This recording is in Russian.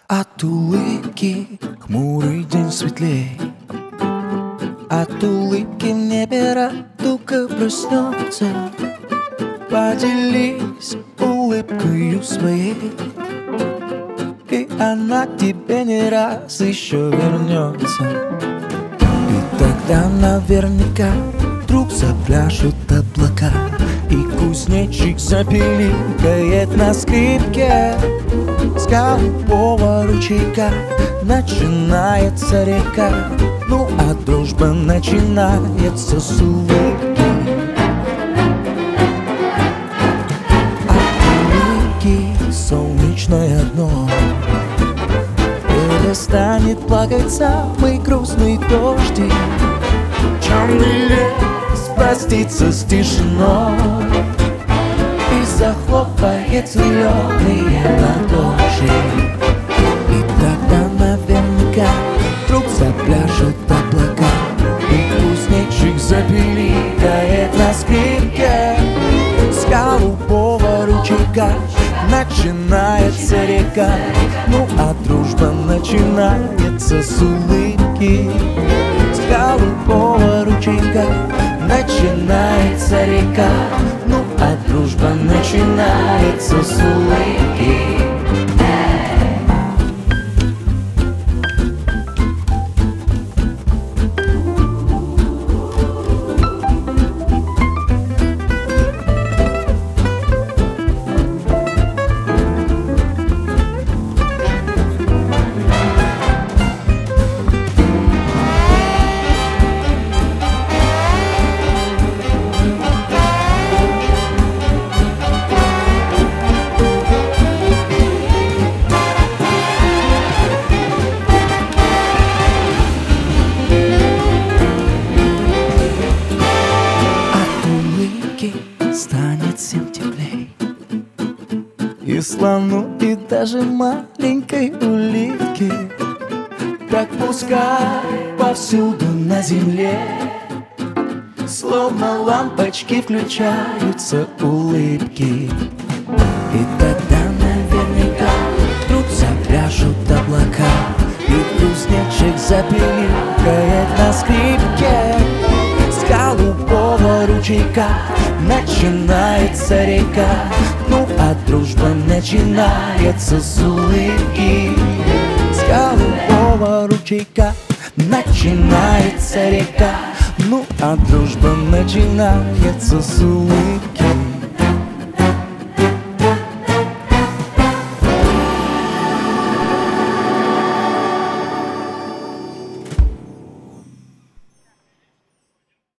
От улыбки хмурый день светлей, от улыбки в небе радуга проснется. Поделись улыбкою своей, и она к тебе не раз еще вернется. И тогда наверняка вдруг запляшут облака, и кузнечик запиликает на скрипке. С голубого ручейка начинается река, ну а дружба начинается с улыбки. От улыбки солнечное дно перестанет плакать самый грустный дождик. Черный лес простится с тишиной и захлопает зеленые ладоши. И тогда наверняка вдруг запляшут облака, и кузнечик запиликает на скрипке. С голубого ручейка начинается река, ну а дружба начинается с улыбки. С голубого ручейка начинается река, ну а дружба начинается с улыбки. Станет всем теплей, и слону, и даже маленькой улитке. Так пускай повсюду на земле словно лампочки включаются улыбки. И тогда наверняка вдруг запляшут облака, и кузнечик запиликает на скрипке. С голубого ручейка начинается река, ну а дружба начинается с улыбки. С голубого ручейка начинается река, ну а дружба начинается с улыбки.